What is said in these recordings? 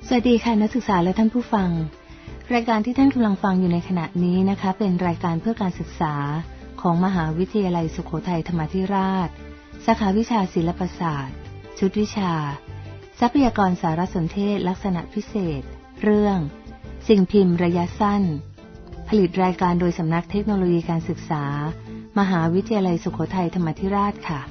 สวัสดีค่ะนักศึกษาและท่านผู้ฟังรายการที่ท่านกำลังฟังอยู่ในขณะนี้นะคะเป็นรายการเพื่อการศึกษาของมหาวิทยาลัยสุโขทัยธรรมาธิราชสาขาวิชาศิลปศาสตร์ชุดวิชาทรัพยากรสารสนเทศลักษณะพิเศษเรื่องสิ่งพิมพ์ระยะสั้นผลิตรายการโดยสำนักเทคโนโลยีการศึกษามหาวิทยาลัยสุโขทัยธรรมาธิราชค่ะ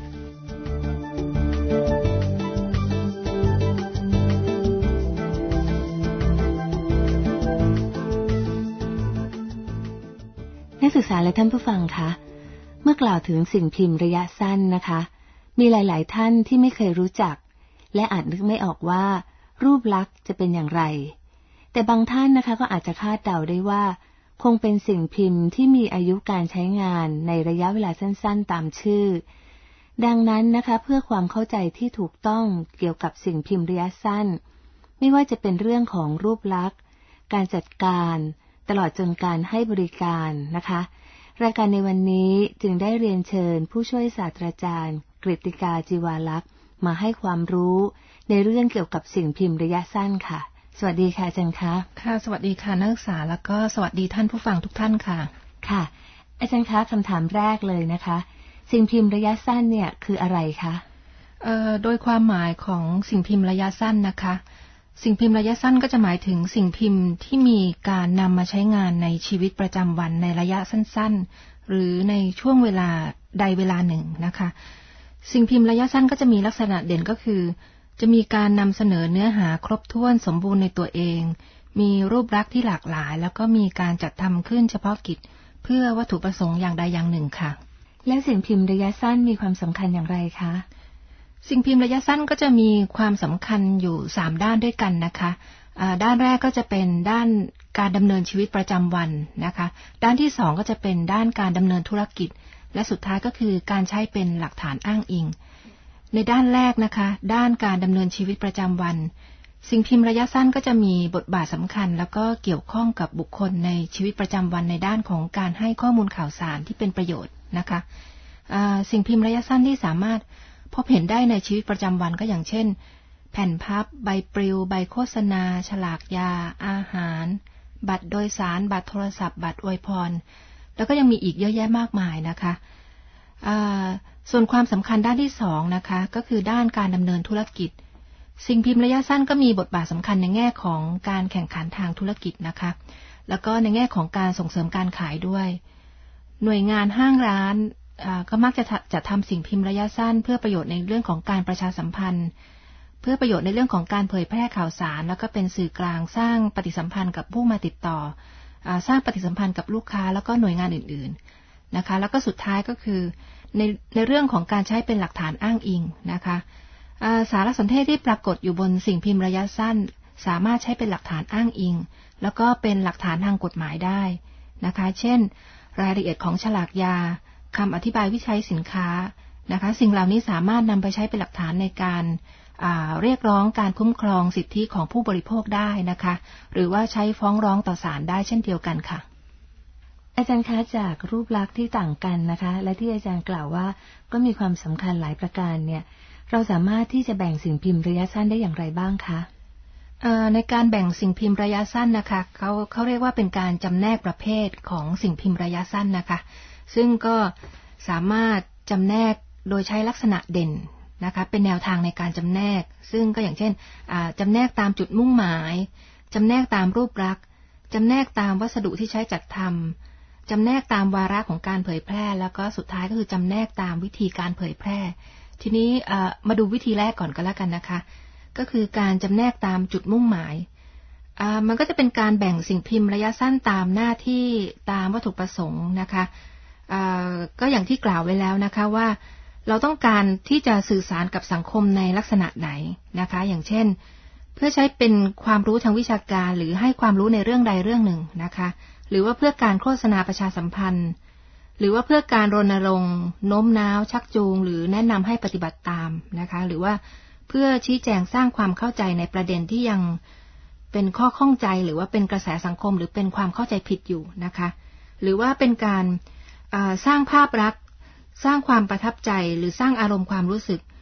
นักศึกษาและท่านผู้ฟังคะเมื่อกล่าวถึงสิ่งพิมพ์ระยะสั้นนะคะมีหลายๆท่านที่ไม่เคยรู้จักและอาจนึกไม่ออกว่ารูปลักษณ์จะเป็นอย่างไรแต่บางท่านนะคะก็อาจจะคาดเดาได้ว่าคงเป็นสิ่งพิมพ์ที่มีอายุการใช้งานในระยะเวลาสั้นๆตามชื่อดังนั้นนะคะเพื่อความเข้าใจที่ถูกต้องเกี่ยวกับสิ่งพิมพ์ระยะสั้นไม่ว่าจะเป็นเรื่องของรูปลักษณ์การจัดการตลอดจนการให้บริการนะคะรายการในวันนี้จึงได้เรียนเชิญผู้ช่วยศาสตราจารย์กฤติกาจีวาลักษณ์มาให้ความรู้ในเรื่องเกี่ยวกับสิ่งพิมพ์ระยะสั้นค่ะสวัสดีค่ะอาจารย์คะค่ะสวัสดีค่ะนักศึกษาแล้วก็สวัสดีท่านผู้ฟังทุกท่านค่ะค่ะอาจารย์คะคำถามแรกเลยนะคะสิ่งพิมพ์ระยะสั้นเนี่ยคืออะไรคะโดยความหมายของสิ่งพิมพ์ระยะสั้นนะคะสิ่งพิมพ์ระยะสั้นก็จะหมายถึงสิ่งพิมพ์ที่มีการนำมาใช้งานในชีวิตประจำวันในระยะสั้นๆหรือในช่วงเวลาใดเวลาหนึ่งนะคะสิ่งพิมพ์ระยะสั้นก็จะมีลักษณะเด่นก็คือจะมีการนำเสนอเนื้อหาครบถ้วนสมบูรณ์ในตัวเองมีรูปลักษณ์ที่หลากหลายแล้วก็มีการจัดทำขึ้นเฉพาะกิจเพื่อวัตถุประสงค์อย่างใดอย่างหนึ่งค่ะแล้วสิ่งพิมพ์ระยะสั้นมีความสำคัญอย่างไรคะสิ่งพิมพ์ระยะสั้นก็จะมีความสำคัญอยู่3ด้านด้วยกันนะคะด้านแรกก็จะเป็นด้านการดำเนินชีวิตประจำวันนะคะด้านที่2ก็จะเป็นด้านการดำเนินธุรกิจและสุดท้ายก็คือการใช้เป็นหลักฐานอ้างอิงในด้านแรกนะคะด้านการดำเนินชีวิตประจำวันสิ่งพิมพ์ระยะสั้นก็จะมีบทบาทสำคัญแล้วก็เกี่ยวข้องกับบุคคลในชีวิตประจำวันในด้านของการให้ข้อมูลข่าวสารที่เป็นประโยชน์นะคะสิ่งพิมพ์ระยะสั้นที่สามารถพบเห็นได้ในชีวิตประจำวันก็อย่างเช่นแผ่นพับใบปลิวใบโฆษณาฉลากยาอาหารบัตรโดยสารบัตรโทรศัพท์บัตรอวยพรแล้วก็ยังมีอีกเยอะแยะมากมายนะคะส่วนความสำคัญด้านที่2นะคะก็คือด้านการดำเนินธุรกิจสิ่งพิมพ์ระยะสั้นก็มีบทบาทสำคัญในแง่ของการแข่งขันทางธุรกิจนะคะแล้วก็ในแง่ของการส่งเสริมการขายด้วยหน่วยงานห้างร้านก็มักจะทำสิ่งพิมพ์ระยะสั้นเพื่อประโยชน์ในเรื่องของการประชาสัมพันธ์เพื่อประโยชน์ในเรื่องของการเผยแพร่ข่าวสารแล้วก็เป็นสื่อกลางสร้างปฏิสัมพันธ์กับผู้มาติดต่อสร้างปฏิสัมพันธ์กับลูกค้าแล้วก็หน่วยงานอื่นๆนะคะแล้วก็สุดท้ายก็คือในเรื่องของการใช้เป็นหลักฐานอ้างอิงนะคะสารสนเทศที่ปรากฏอยู่บนสิ่งพิมพ์ระยะสั้นสามารถใช้เป็นหลักฐานอ้างอิงแล้วก็เป็นหลักฐานทางกฎหมายได้นะคะเช่นรายละเอียดของฉลากยาคำอธิบายวิจัยสินค้านะคะสิ่งเหล่านี้สามารถนำไปใช้เป็นหลักฐานในการเรียกร้องการคุ้มครองสิทธิของผู้บริโภคได้นะคะหรือว่าใช้ฟ้องร้องต่อศาลได้เช่นเดียวกันค่ะอาจารย์คะจากรูปลักษณ์ที่ต่างกันนะคะและที่อาจารย์กล่าวว่าก็มีความสำคัญหลายประการเนี่ยเราสามารถที่จะแบ่งสิ่งพิมพ์ระยะสั้นได้อย่างไรบ้างคะในการแบ่งสิ่งพิมพ์ระยะสั้นนะคะเขาเรียกว่าเป็นการจำแนกประเภทของสิ่งพิมพ์ระยะสั้นนะคะซึ่งก็สามารถจำแนกโดยใช้ลักษณะเด่นนะคะเป็นแนวทางในการจำแนกซึ่งก็อย่างเช่นจำแนกตามจุดมุ่งหมายจำแนกตามรูปลักษณ์จำแนกตามวัสดุที่ใช้จัดทำจำแนกตามวาระของการเผยแพร่แล้วก็สุดท้ายก็คือจำแนกตามวิธีการเผยแพร่ทีนี้มาดูวิธีแรกก่อนก็แล้วกันนะคะก็คือการจำแนกตามจุดมุ่งหมายมันก็จะเป็นการแบ่งสิ่งพิมพ์ระยะสั้นตามหน้าที่ตามวัตถุประสงค์นะคะก็อย่างที่กล่าวไว้แล้วนะคะว่าเราต้องการที่จะสื่อสารกับสังคมในลักษณะไหนนะคะอย่างเช่นเพื่อใช้เป็นความรู้ทางวิชาการหรือให้ความรู้ในเรื่องใดเรื่องหนึ่งนะคะหรือว่าเพื่อการโฆษณาประชาสัมพันธ์หรือว่าเพื่อการรณรงค์โน้มน้าวชักจูงหรือแนะนำให้ปฏิบัติตามนะคะหรือว่าเพื่อชี้แจงสร้างความเข้าใจในประเด็นที่ยังเป็นข้อข้องใจหรือว่าเป็นกระแสสังคมหรือเป็นความเข้าใจผิดอยู่นะคะหรือว่าเป็นการสร้างภาพลักษณ์สร้างความประทับใจหรือสร้างอารมณ์ความรู้สึก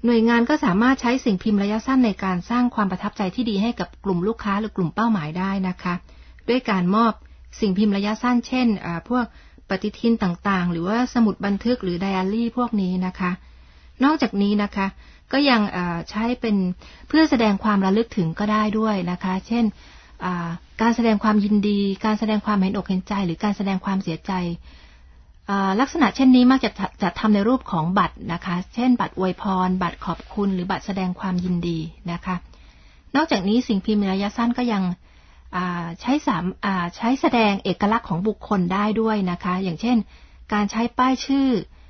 หน่วยงานก็สามารถใช้สิ่งพิมพ์ระยะสั้นในการสร้างความประทับใจที่ดีให้กับกลุ่มลูกค้าหรือกลุ่มเป้าหมายได้นะคะด้วยการมอบสิ่งพิมพ์ระยะสั้นเช่นพวกปฏิทินต่างๆหรือว่าสมุดบันทึกหรือไดอารี่พวกนี้นะคะนอกจากนี้นะคะก็ยังใช้เป็นเพื่อแสดงความระลึกถึงก็ได้ด้วยนะคะเช่นการแสดงความยินดีการแสดงความเห็นอกเห็นใจหรือการแสดงความเสียใจลักษณะเช่นนี้มักจะทำในรูปของบัตรนะคะเช่นบัตรอวยพรบัตรขอบคุณหรือบัตรแสดงความยินดีนะคะนอกจากนี้สิ่งพิมพ์ระยะสั้นก็ยังใช้แสดงเอกลักษณ์ของบุคคลได้ด้วยนะคะอย่างเช่นการใช้ป้ายชื่อ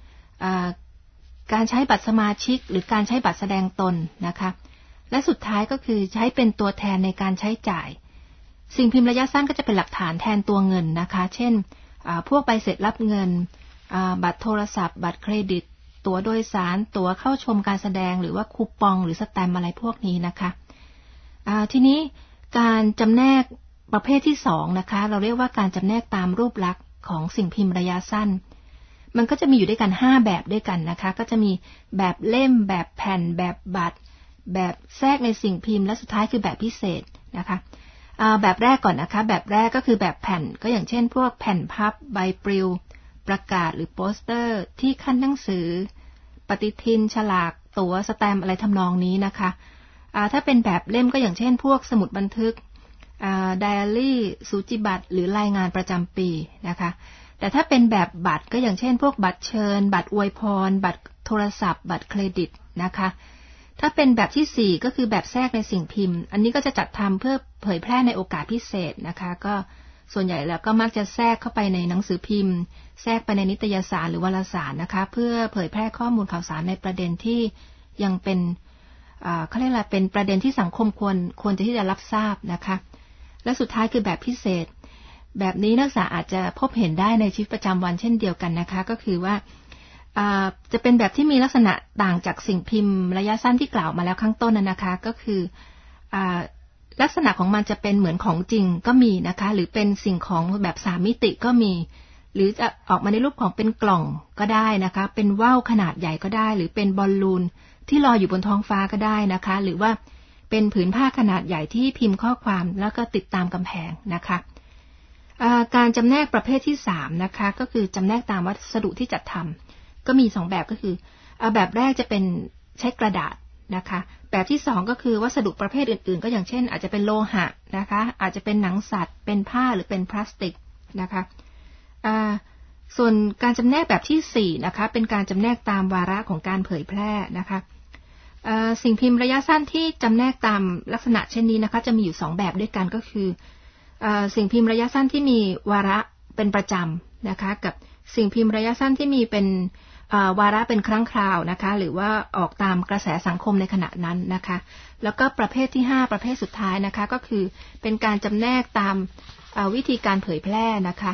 การใช้บัตรสมาชิกหรือการใช้บัตรแสดงตนนะคะและสุดท้ายก็คือใช้เป็นตัวแทนในการใช้จ่ายสิ่งพิมพ์ระยะสั้นก็จะเป็นหลักฐานแทนตัวเงินนะคะเช่นพวกใบเสร็จรับเงินบัตรโทรศัพท์บัตรเครดิตตั๋วโดยสารตั๋วเข้าชมการแสดงหรือว่าคูปองหรือสแตมป์อะไรพวกนี้นะคะทีนี้การจำแนกประเภทที่2นะคะเราเรียกว่าการจำแนกตามรูปลักษณ์ของสิ่งพิมพ์ระยะสั้นมันก็จะมีอยู่ด้วยกัน5แบบด้วยกันนะคะก็จะมีแบบเล่มแบบแผ่นแบบบัตรแบบแทรกในสิ่งพิมพ์และสุดท้ายคือแบบพิเศษนะคะแบบแรกก่อนนะคะแบบแรกก็คือแบบแผ่นก็อย่างเช่นพวกแผ่นพับใบปลิวประกาศหรือโปสเตอร์ที่ขั้นหนังสือปฏิทินฉลากตั๋วสแตมป์อะไรทำนองนี้นะคะถ้าเป็นแบบเล่มก็อย่างเช่นพวกสมุดบันทึกไดอารี่สูจิบัตรหรือรายงานประจำปีนะคะแต่ถ้าเป็นแบบบัตรก็อย่างเช่นพวกบัตรเชิญบัตรอวยพรบัตรโทรศัพท์บัตรเครดิตนะคะถ้าเป็นแบบที่4ก็คือแบบแทรกในสิ่งพิมพ์อันนี้ก็จะจัดทำเพื่อเผยแพร่ในโอกาสพิเศษนะคะก็ส่วนใหญ่แล้วก็มักจะแทรกเข้าไปในหนังสือพิมพ์แทรกไปในนิตยสารหรือวารสารนะคะเพื่อเผยแพร่ข้อมูลข่าวสารในประเด็นที่ยังเป็นเขาเรียกอะไรเป็นประเด็นที่สังคมควรจะที่จะรับทราบนะคะและสุดท้ายคือแบบพิเศษแบบนี้นักศึกษาอาจจะพบเห็นได้ในชีวิตประจำวันเช่นเดียวกันนะคะก็คือว่าจะเป็นแบบที่มีลักษณะต่างจากสิ่งพิมพ์ระยะสั้นที่กล่าวมาแล้วข้างต้นนะคะก็คือลักษณะของมันจะเป็นเหมือนของจริงก็มีนะคะหรือเป็นสิ่งของแบบ3มิติก็มีหรือจะออกมาในรูปของเป็นกล่องก็ได้นะคะเป็นว่าวขนาดใหญ่ก็ได้หรือเป็นบอลลูนที่ลอยอยู่บนท้องฟ้าก็ได้นะคะหรือว่าเป็นผืนผ้าขนาดใหญ่ที่พิมพ์ข้อความแล้วก็ติดตามกำแพงนะคะการจำแนกประเภทที่3นะคะก็คือจำแนกตามวัสดุที่จัดทำก็มี2แบบก็คือแบบแรกจะเป็นใช้กระดาษนะคะแบบที่2ก็คือวัสดุประเภทอื่นๆก็อย่างเช่นอาจจะเป็นโลหะนะคะอาจจะเป็นหนังสัตว์เป็นผ้าหรือเป็นพลาสติกนะคะส่วนการจำแนกแบบที่4นะคะเป็นการจำแนกตามวาระของการเผยแพร่นะคะสิ่งพิมพ์ระยะสั้นที่จำแนกตามลักษณะเช่นนี้นะคะจะมีอยู่2แบบด้วยกันก็คือสิ่งพิมพ์ระยะสั้นที่มีวาระเป็นประจำนะคะกับสิ่งพิมพ์ระยะสั้นที่มีเป็นวาระเป็นครั้งคราวนะคะหรือว่าออกตามกระแสสังคมในขณะนั้นนะคะแล้วก็ประเภทที่5ประเภทสุดท้ายนะคะก็คือเป็นการจำแนกตามวิธีการเผยแพร่นะคะ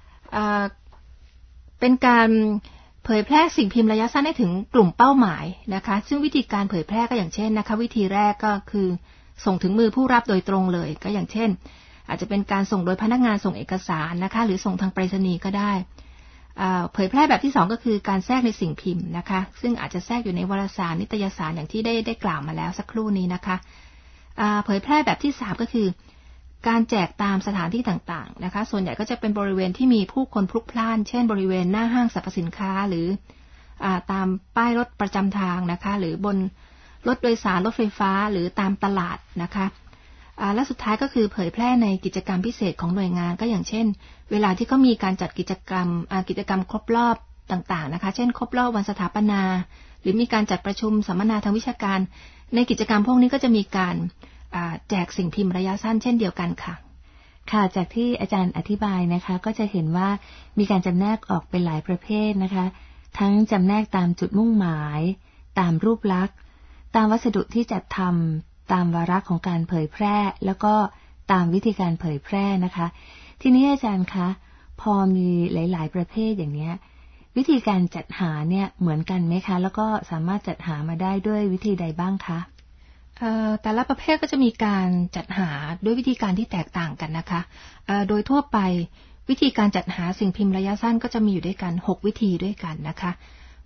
เป็นการเผยแพร่สิ่งพิมพ์ระยะสั้นให้ถึงกลุ่มเป้าหมายนะคะซึ่งวิธีการเผยแพร่ก็อย่างเช่นนะคะวิธีแรกก็คือส่งถึงมือผู้รับโดยตรงเลยก็อย่างเช่นอาจจะเป็นการส่งโดยพนักงานส่งเอกสารนะคะหรือส่งทางไปรษณีย์ก็ได้เผยแพร่แบบที่2ก็คือการแทรกในสิ่งพิมพ์นะคะซึ่งอาจจะแทรกอยู่ในวารสารนิตยสารอย่างที่ได้กล่าวมาแล้วสักครู่นี้นะคะเผยแพร่แบบที่3ก็คือการแจกตามสถานที่ต่างๆนะคะส่วนใหญ่ก็จะเป็นบริเวณที่มีผู้คนพลุกพล่านเช่นบริเวณหน้าห้างสรรพสินค้าหรือตามป้ายรถประจำทางนะคะหรือบนรถโดยสารรถไฟฟ้าหรือตามตลาดนะคะและสุดท้ายก็คือเผยแพร่ในกิจกรรมพิเศษของหน่วยงานก็อย่างเช่นเวลาที่เขามีการจัดกิจกรรมครบรอบต่างๆนะคะเช่นครบรอบวันสถาปนาหรือมีการจัดประชุมสัมมนาทางวิชาการในกิจกรรมพวกนี้ก็จะมีการแจกสิ่งพิมพ์ระยะสั้นเช่นเดียวกันค่ะค่ะจากที่อาจารย์อธิบายนะคะก็จะเห็นว่ามีการจำแนกออกเป็นหลายประเภทนะคะทั้งจำแนกตามจุดมุ่งหมายตามรูปลักษณ์ตามวัสดุที่จัดทำตามวาระของการเผยแพร่แล้วก็ตามวิธีการเผยแพร่นะคะทีนี้อาจารย์คะพอมีหลายๆประเภทอย่างนี้วิธีการจัดหาเนี่ยเหมือนกันไหมคะแล้วก็สามารถจัดหามาได้ด้วยวิธีใดบ้างคะแต่ละประเภทก็จะมีการจัดหาด้วยวิธีการที่แตกต่างกันนะคะโดยทั่วไปวิธีการจัดหาสิ่งพิมพ์ระยะสั้นก็จะมีอยู่ด้วยกัน6วิธีด้วยกันนะคะ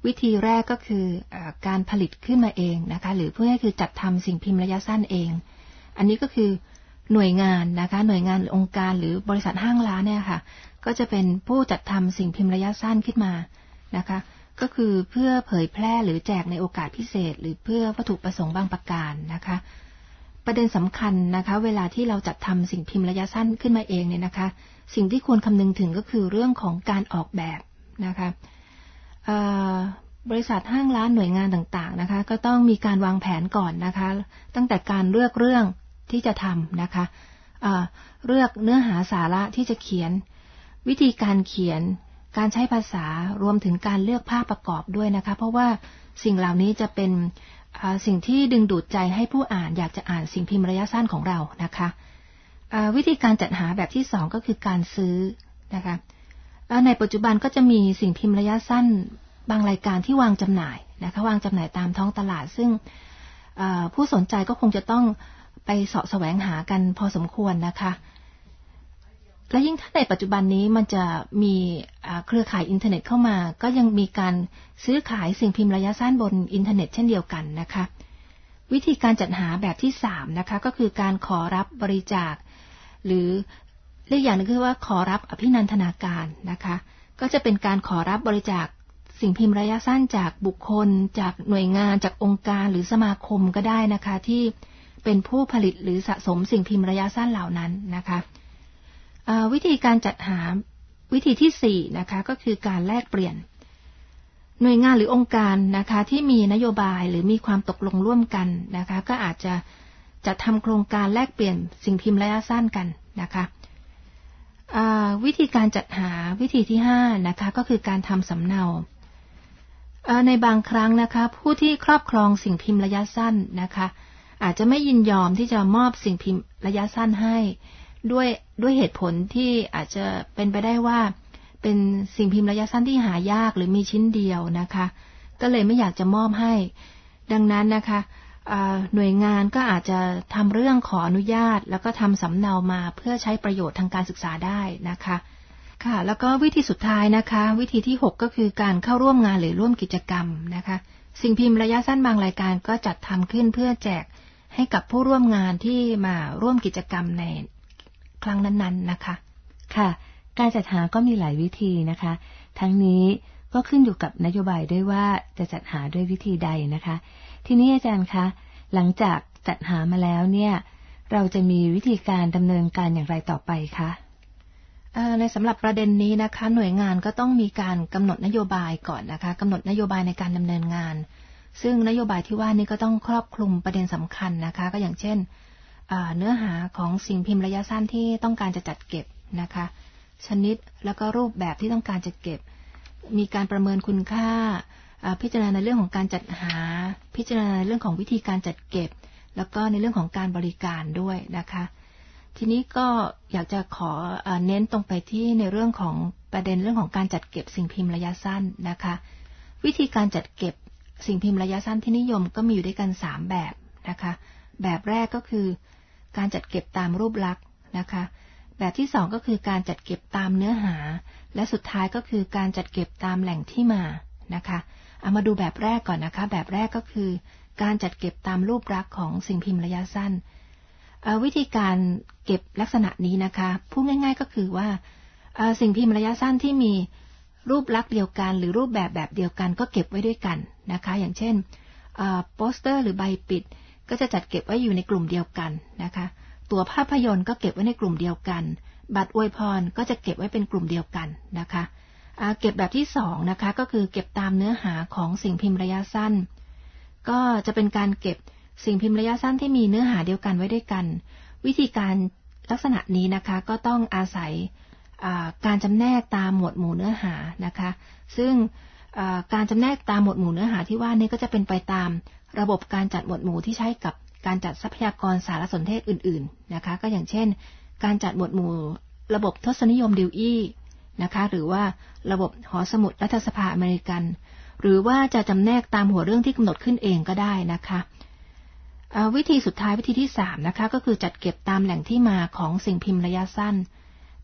วิธีแรกก็คือการผลิตขึ้นมาเองนะคะหรือพูดง่ายๆคือจัดทำสิ่งพิมพ์ระยะสั้นเองอันนี้ก็คือหน่วยงานนะคะหน่วยงานองค์การหรือบริษัทห้างร้านเนี่ยค่ะก็จะเป็นผู้จัดทำสิ่งพิมพ์ระยะสั้นขึ้นมานะคะก็คือเพื่อเผยแพร่หรือแจกในโอกาสพิเศษหรือเพื่อวัตถุประสงค์บางประการนะคะประเด็นสำคัญนะคะเวลาที่เราจัดทำสิ่งพิมพ์ระยะสั้นขึ้นมาเองเนี่ยนะคะสิ่งที่ควรคำนึงถึงก็คือเรื่องของการออกแบบนะคะบริษัทห้างร้านหน่วยงานต่างๆนะคะก็ต้องมีการวางแผนก่อนนะคะตั้งแต่การเลือกเรื่องที่จะทำนะคะเลือกเนื้อหาสาระที่จะเขียนวิธีการเขียนการใช้ภาษารวมถึงการเลือกภาพประกอบด้วยนะคะเพราะว่าสิ่งเหล่านี้จะเป็นสิ่งที่ดึงดูดใจให้ผู้อ่านอยากจะอ่านสิ่งพิมพ์ระยะสั้นของเรานะคะวิธีการจัดหาแบบที่สองก็คือการซื้อนะคะในปัจจุบันก็จะมีสิ่งพิมพ์ระยะสั้นบางรายการที่วางจำหน่ายนะคะวางจำหน่ายตามท้องตลาดซึ่งผู้สนใจก็คงจะต้องไปเสาะแสวงหากันพอสมควรนะคะและยิ่งถ้าในปัจจุบันนี้มันจะมีเครือข่ายอินเทอร์เน็ตเข้ามาก็ยังมีการซื้อขายสิ่งพิมพ์ระยะสั้นบนอินเทอร์เน็ตเช่นเดียวกันนะคะวิธีการจัดหาแบบที่3นะคะก็คือการขอรับบริจาคหรือเรียกอย่างนึงคือว่าขอรับอภินันทนาการนะคะก็จะเป็นการขอรับบริจาคสิ่งพิมพ์ระยะสั้นจากบุคคลจากหน่วยงานจากองค์การหรือสมาคมก็ได้นะคะที่เป็นผู้ผลิตหรือสะสมสิ่งพิมพ์ระยะสั้นเหล่านั้นนะคะวิธีการจัดหาวิธีที่4นะคะก็คือการแลกเปลี่ยนหน่วยงานหรือองค์การนะคะที่มีนโยบายหรือมีความตกลงร่วมกันนะคะก็อาจจะจัดทำโครงการแลกเปลี่ยนสิ่งพิมพ์ระยะสั้นกันนะคะวิธีการจัดหาวิธีที่5นะคะก็คือการทำสำเนาในบางครั้งนะคะผู้ที่ครอบครองสิ่งพิมพ์ระยะสั้นนะคะอาจจะไม่ยินยอมที่จะมอบสิ่งพิมพ์ระยะสั้นให้ด้วยเหตุผลที่อาจจะเป็นไปได้ว่าเป็นสิ่งพิมพ์ระยะสั้นที่หายากหรือมีชิ้นเดียวนะคะก็เลยไม่อยากจะมอบให้ดังนั้นนะคะหน่วยงานก็อาจจะทำเรื่องขออนุญาตแล้วก็ทำสำเนามาเพื่อใช้ประโยชน์ทางการศึกษาได้นะคะค่ะแล้วก็วิธีสุดท้ายนะคะวิธีที่6ก็คือการเข้าร่วมงานหรือร่วมกิจกรรมนะคะสิ่งพิมพ์ระยะสั้นบางรายการก็จัดทำขึ้นเพื่อแจกให้กับผู้ร่วมงานที่มาร่วมกิจกรรมในครั้งนั้นๆนะคะค่ะการจัดหาก็มีหลายวิธีนะคะทั้งนี้ก็ขึ้นอยู่กับนโยบายด้วยว่าจะจัดหาด้วยวิธีใดนะคะทีนี้อาจารย์คะหลังจากจัดหามาแล้วเนี่ยเราจะมีวิธีการดำเนินการอย่างไรต่อไปคะในสำหรับประเด็นนี้นะคะหน่วยงานก็ต้องมีการกำหนดนโยบายก่อนนะคะกำหนดนโยบายในการดำเนินงานซึ่งนโยบายที่ว่านี้ก็ต้องครอบคลุมประเด็นสำคัญนะคะก็อย่างเช่นเนื้อหาของสิ่งพิมพ์ระยะสั้นที่ต้องการจะจัดเก็บนะคะชนิดแล้วก็รูปแบบที่ต้องการจะเก็บมีการประเมินคุณค่าพิจารณาในเรื่องของการจัดหาพิจารณาในเรื่องของวิธีการจัดเก็บแล้วก็ในเรื่องของการบริการด้วยนะคะทีนี้ก็อยากจะขอเน้นตรงไปที่ในเรื่องของประเด็นเรื่องของการจัดเก็บสิ่งพิมพ์ระยะสั้นนะคะวิธีการจัดเก็บสิ่งพิมพ์ระยะสั้นที่นิยมก็มีอยู่ด้วยกัน3แบบนะคะแบบแรกก็คือการจัดเก็บตามรูปลักษณ์นะคะแบบที่2ก็คือการจัดเก็บตามเนื้อหาและสุดท้ายก็คือการจัดเก็บตามแหล่งที่มานะคะเอามาดูแบบแรกก่อนนะคะแบบแรกก็คือการจัดเก็บตามรูปลักษณ์ของสิ่งพิมพ์ระยะสั้นวิธีการเก็บลักษณะนี้นะคะพูดง่ายๆก็คือว่าสิ่งพิมพ์ระยะสั้นที่มีรูปลักษณ์เดียวกันหรือรูปแบบเดียวกันก็เก็บไว้ด้วยกันนะคะอย่างเช่นโปสเตอร์หรือใบปิดก็จะจัดเก็บไว้อยู่ในกลุ่มเดียวกันนะคะตัวภาพยนตร์ก็เก็บไว้ในกลุ่มเดียวกันบัตรอวยพรก็จะเก็บไว้เป็นกลุ่มเดียวกันนะคะเก็บแบบที่2นะคะก็คือเก็บตามเนื้อหาของสิ่งพิมพ์ระยะสั้นก็จะเป็นการเก็บสิ่งพิมพ์ระยะสั้นที่มีเนื้อหาเดียวกันไว้ด้วยกันวิธีการลักษณะนี้นะคะก็ต้องอาศัยการจำแนกตามหมวดหมู่เนื้อหานะคะซึ่งการจำแนกตามหมวดหมู่เนื้อหาที่ว่านี้ก็จะเป็นไปตามระบบการจัดหมวดหมู่ที่ใช้กับการจัดทรัพยากรสารสนเทศอื่นๆนะคะก็อย่างเช่นการจัดหมวดหมู่ระบบทศนิยมดิวอี้นะคะหรือว่าระบบหอสมุดรัฐสภาอเมริกันหรือว่าจะจำแนกตามหัวเรื่องที่กำหนดขึ้นเองก็ได้นะคะวิธีสุดท้ายวิธีที่3นะคะก็คือจัดเก็บตามแหล่งที่มาของสิ่งพิมพ์ระยะสั้น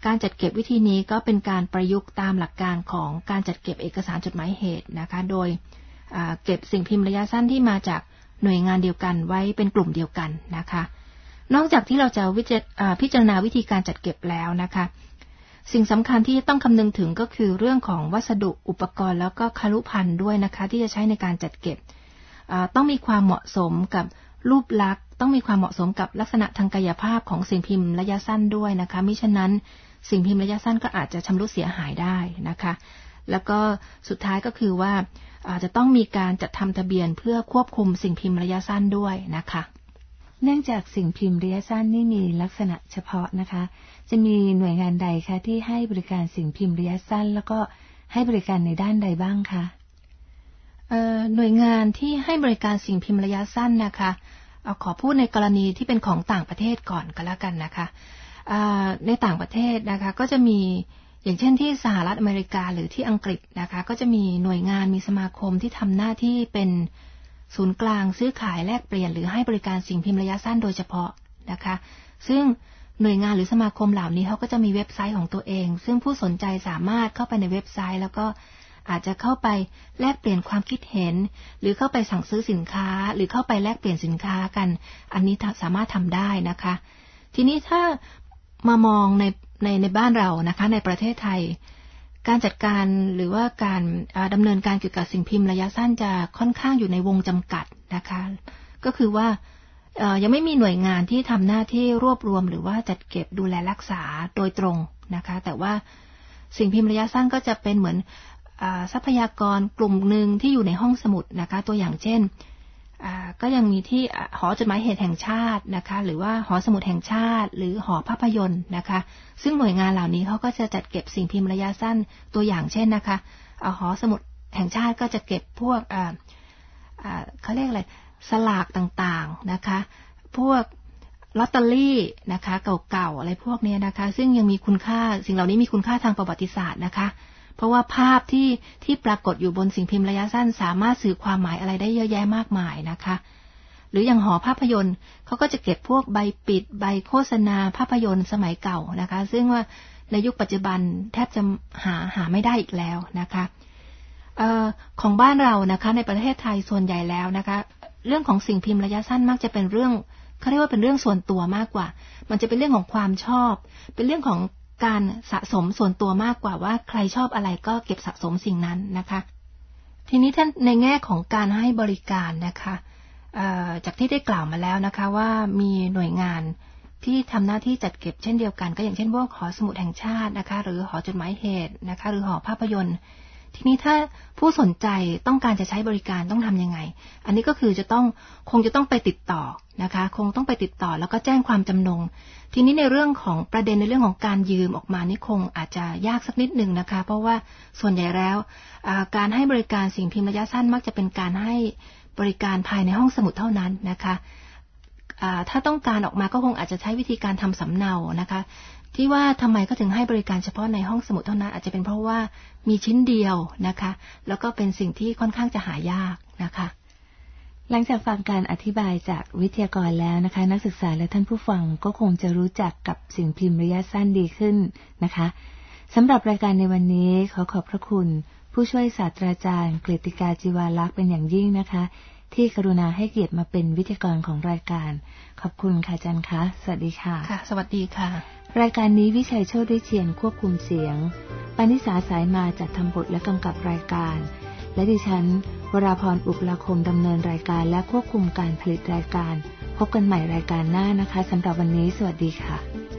การจัดเก็บวิธีนี้ก็เป็นการประยุกต์ตามหลักการของการจัดเก็บเอกสารจดหมายเหตุนะคะโดยเก็บสิ่งพิมพ์ระยะสั้นที่มาจากหน่วยงานเดียวกันไว้เป็นกลุ่มเดียวกันนะคะนอกจากที่เราจะพิจารณาวิธีการจัดเก็บแล้วนะคะสิ่งสำคัญที่ต้องคำนึงถึงก็คือเรื่องของวัสดุอุปกรณ์แล้วก็คารุภัณฑ์ด้วยนะคะที่จะใช้ในการจัดเก็บต้องมีความเหมาะสมกับรูปลักษณ์ต้องมีความเหมาะสมกับลักษณะทางกายภาพของสิ่งพิมพ์ระยะสั้นด้วยนะคะมิฉะนั้นสิ่งพิมพ์ระยะสั้นก็อาจจะชำรุดเสียหายได้นะคะแล้วก็สุดท้ายก็คือว่าจะต้องมีการจัดทำทะเบียนเพื่อควบคุมสิ่งพิมพ์ระยะสั้นด้วยนะคะเนื่องจากสิ่งพิมพ์ระยะสั้นนี่มีลักษณะเฉพาะนะคะจะมีหน่วยงานใดคะที่ให้บริการสิ่งพิมพ์ระยะสั้นแล้วก็ให้บริการในด้านใดบ้างคะหน่วยงานที่ให้บริการสิ่งพิมพ์ระยะสั้นนะคะเอาขอพูดในกรณีที่เป็นของต่างประเทศก่อนก็แล้วกันนะคะในต่างประเทศนะคะก็จะมีอย่างเช่นที่สหรัฐอเมริกาหรือที่อังกฤษนะคะก็จะมีหน่วยงานมีสมาคมที่ทำหน้าที่เป็นศูนย์กลางซื้อขายแลกเปลี่ยนหรือให้บริการสิ่งพิมพ์ระยะสั้นโดยเฉพาะนะคะซึ่งหน่วยงานหรือสมาคมเหล่านี้เขาก็จะมีเว็บไซต์ของตัวเองซึ่งผู้สนใจสามารถเข้าไปในเว็บไซต์แล้วก็อาจจะเข้าไปแลกเปลี่ยนความคิดเห็นหรือเข้าไปสั่งซื้อสินค้าหรือเข้าไปแลกเปลี่ยนสินค้ากันอันนี้สามารถทำได้นะคะทีนี้ถ้ามามองในบ้านเรานะคะในประเทศไทยการจัดการหรือว่าการดำเนินการเกี่ยวกับสิ่งพิมพ์ระยะสั้นจะค่อนข้างอยู่ในวงจำกัดนะคะก็คือว่ายังไม่มีหน่วยงานที่ทำหน้าที่รวบรวมหรือว่าจัดเก็บดูแลรักษาโดยตรงนะคะแต่ว่าสิ่งพิมพ์ระยะสั้นก็จะเป็นเหมือนทรัพยากรกลุ่มหนึ่งที่อยู่ในห้องสมุดนะคะตัวอย่างเช่นก็ยังมีที่หอจดหมายเหตุแห่งชาตินะคะหรือว่าหอสมุดแห่งชาติหรือหอภาพยนตร์นะคะซึ่งหน่วยงานเหล่านี้เขาก็จะจัดเก็บสิ่งพิมพ์ระยะสั้นตัวอย่างเช่นนะคะหอสมุดแห่งชาติก็จะเก็บพวกเขาเรียกอะไรสลากต่างๆนะคะพวกลอตเตอรี่นะคะเก่าๆอะไรพวกนี้นะคะซึ่งยังมีคุณค่าสิ่งเหล่านี้มีคุณค่าทางประวัติศาสตร์นะคะเพราะว่าภาพที่ปรากฏอยู่บนสิ่งพิมพ์ระยะสั้นสามารถสื่อความหมายอะไรได้เยอะแยะมากมายนะคะหรืออย่างหอภาพยนตร์เขาก็จะเก็บพวกใบปิดใบโฆษณาภาพยนตร์สมัยเก่านะคะซึ่งว่าในยุคปัจจุบันแทบจะหาไม่ได้อีกแล้วนะคะของบ้านเรานะคะในประเทศไทยส่วนใหญ่แล้วนะคะเรื่องของสิ่งพิมพ์ระยะสั้นมักจะเป็นเรื่องเขาเรียกว่าเป็นเรื่องส่วนตัวมากกว่ามันจะเป็นเรื่องของความชอบเป็นเรื่องของการสะสมส่วนตัวมากกว่าว่าใครชอบอะไรก็เก็บสะสมสิ่งนั้นนะคะทีนี้ท่านในแง่ของการให้บริการนะคะจากที่ได้กล่าวมาแล้วนะคะว่ามีหน่วยงานที่ทำหน้าที่จัดเก็บเช่นเดียวกันก็อย่างเช่นพวกหอสมุดแห่งชาตินะคะหรือหอจดหมายเหตุนะคะหรือหอภาพยนตร์ทีนี้ถ้าผู้สนใจต้องการจะใช้บริการต้องทำยังไงอันนี้ก็คือคงจะต้องไปติดต่อนะคะคงต้องไปติดต่อแล้วก็แจ้งความจำนงทีนี้ในเรื่องของประเด็นในเรื่องของการยืมออกมานี่คงอาจจะยากสักนิดนึงนะคะเพราะว่าส่วนใหญ่แล้วการให้บริการสิ่งพิมพ์ระยะสั้นมักจะเป็นการให้บริการภายในห้องสมุดเท่านั้นนะคะถ้าต้องการออกมาก็คงอาจจะใช้วิธีการทำสำเนานะคะที่ว่าทำไมก็ถึงให้บริการเฉพาะในห้องสมุดเท่านั้นอาจจะเป็นเพราะว่ามีชิ้นเดียวนะคะแล้วก็เป็นสิ่งที่ค่อนข้างจะหายากนะคะหลังจากฟังการอธิบายจากวิทยากรแล้วนะคะนักศึกษาและท่านผู้ฟังก็คงจะรู้จักกับสิ่งพิมพ์ระยะสั้นดีขึ้นนะคะสำหรับรายการในวันนี้ขอขอบพระคุณผู้ช่วยศาสตราจารย์กฤติกาจีวาลักษณ์เป็นอย่างยิ่งนะคะที่กรุณาให้เกียรติมาเป็นวิทยากรของรายการขอบคุณค่ะอาจารย์คะสวัสดีค่ะค่ะสวัสดีค่ะรายการนี้วิชัยโชติวิเชียรควบคุมเสียงปณิสาสายมาจัดทำบทและกำกับรายการและดิฉันวราพรอุปราคมดำเนินรายการและควบคุมการผลิตรายการพบกันใหม่รายการหน้านะคะสำหรับวันนี้สวัสดีค่ะ